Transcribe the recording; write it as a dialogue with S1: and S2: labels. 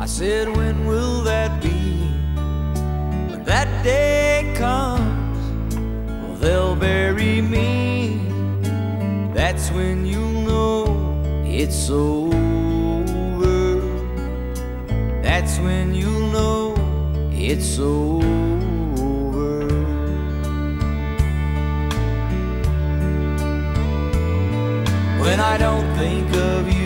S1: I said, when will that be? When that day comes, well, they'll bury me. That's when you'll know it's over. That's when you'll know it's over. When I don't think of you